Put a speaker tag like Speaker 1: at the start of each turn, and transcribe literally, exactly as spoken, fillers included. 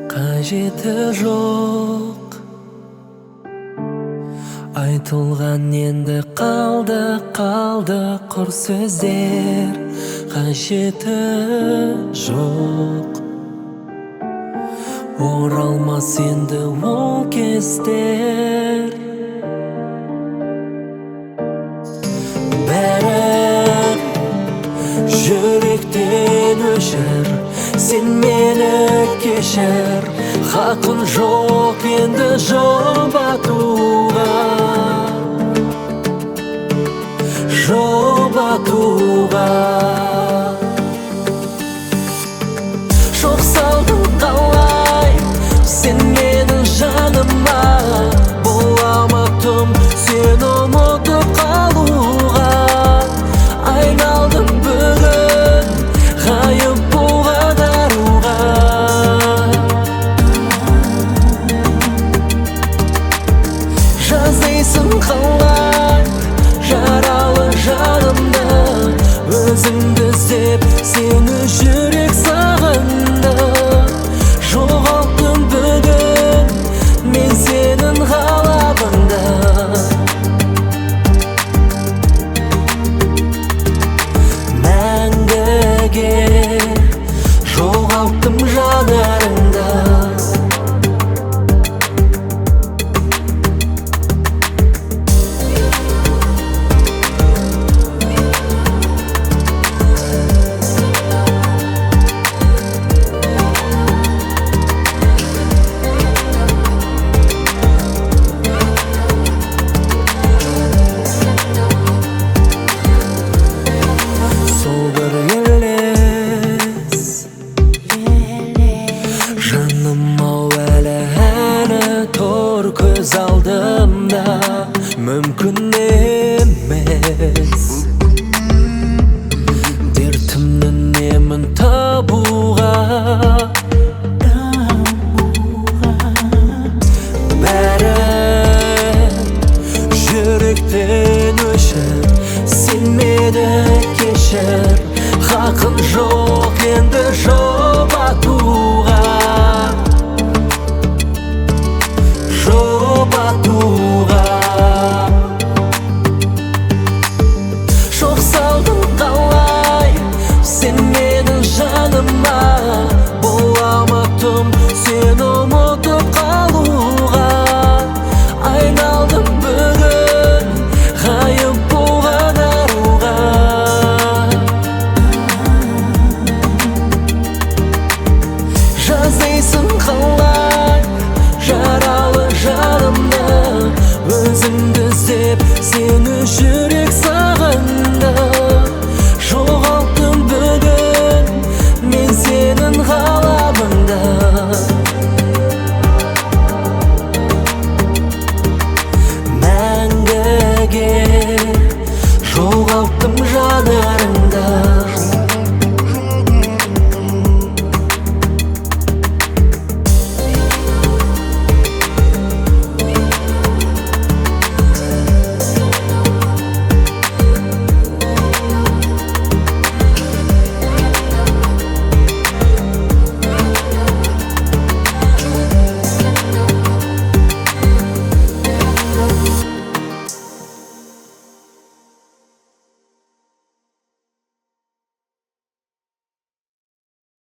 Speaker 1: Қажеті жоқ айтылған, енді қалды қалды құр сөздер. Қажеті жоқ оралмас енді ол кездер. Бәрі жүректен өшір, сен мені кешір. Хақың жоқ енді жұбатуға, жұбатуға. Жоқ салдың қалай сен менің жаныма, бола алмадым сені ұмытып қалуға. Айналдым бүгін ғайып болған аруға. Жаздайсың қалай жаралы жанымды, өзіңді іздеп сені жүрек сағынды. Жоғалттым бүгін мен сенің ғалабыңды. Мәңгіге жоғалттым жанарыңды. Жаным-ау әлі әні тұр көз алдымда, мүмкін емес дертімнің емін табуға. Бәрі жүректен өшір, сен мені кешір. Хақың жоқ